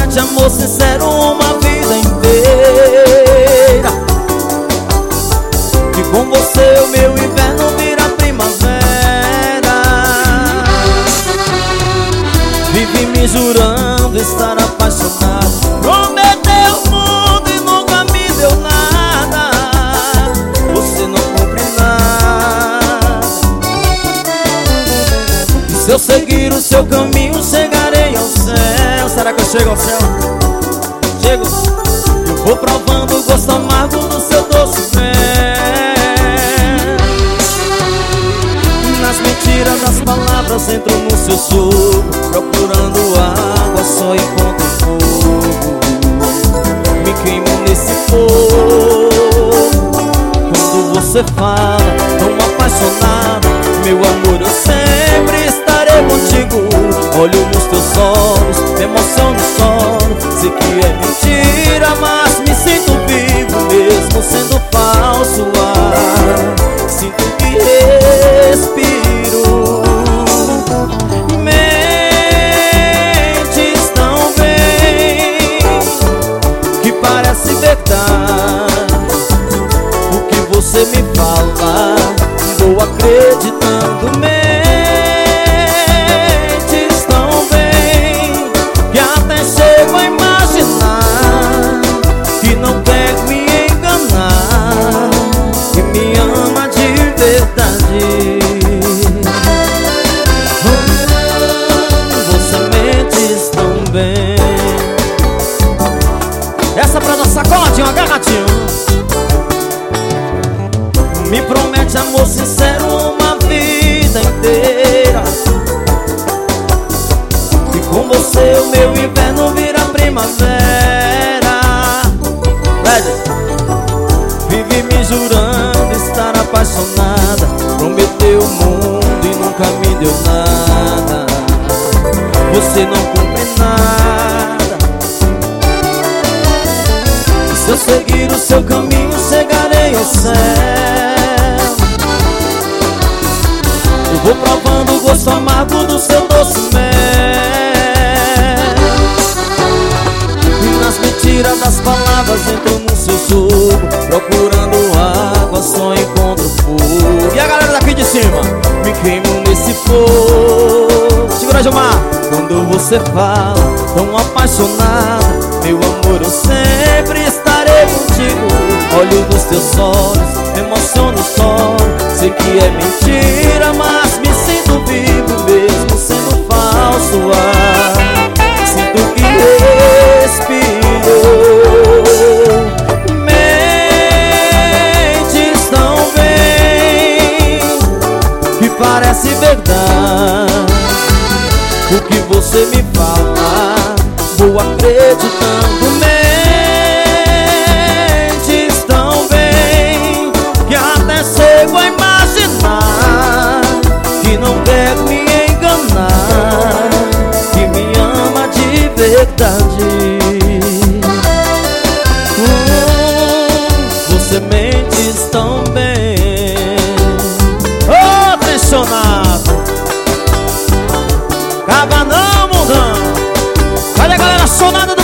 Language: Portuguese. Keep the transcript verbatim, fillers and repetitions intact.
promete amor sincero uma vida inteira. E com você o meu inverno vira primavera. Vive me jurando estar apaixonado, prometeu o mundo e nunca me deu nada. Você não cumpre nada. E se eu seguir o seu caminho chegarei ao céu. Será que eu chego ao céu? Chego. Eu vou provando o gosto amargo do seu doce mel. Nas mentiras das palavras entro no seu soco, procurando água só encontro fogo. Me queimo nesse fogo. Quando você fala tão apaixonada, meu amor, eu sempre estarei contigo. Olho nos teus olhos, me emociono e choro. Sei que é mentira, mas me sinto vivo, mesmo sendo falso ar. Sinto que respiro. Mentes tão bem que parece verdade. O que você me fala, vou acreditando. Mentes tão bem que até chego a imaginar que não quer me enganar, que me ama de verdade. Você mentes tão bem. Essa pra dançar coladinho, agarradinho. Me promete amor sincero uma vida inteira. E com você o meu inverno vira primavera. Vive me jurando estar apaixonada, prometeu o mundo e nunca me deu nada. Você não cumpre nada. E se eu seguir o seu caminho chegarei ao céu. Eu vou provando o gosto amargo do seu doce mel. E nas mentiras das palavras entro no seu soco, procurando água só encontro fogo. E a galera daqui de cima, me queimo nesse fogo. Segura, Gilmar. Quando você fala tão apaixonada, meu amor, eu sempre estarei contigo. Olho nos teus olhos, me emociono e choro. Sei que é mentira, mas me sinto vivo, mesmo sendo falso ar. Sinto que respiro. Mentes tão bem que parece verdade. O que você me fala, vou acreditando. Mentes tão bem que até chego a imaginar que não quer me enganar, que me ama de verdade. Hum, você mentes tão bem. Ô, oh, pressionado, acaba não, mundão. Olha a galera sonada do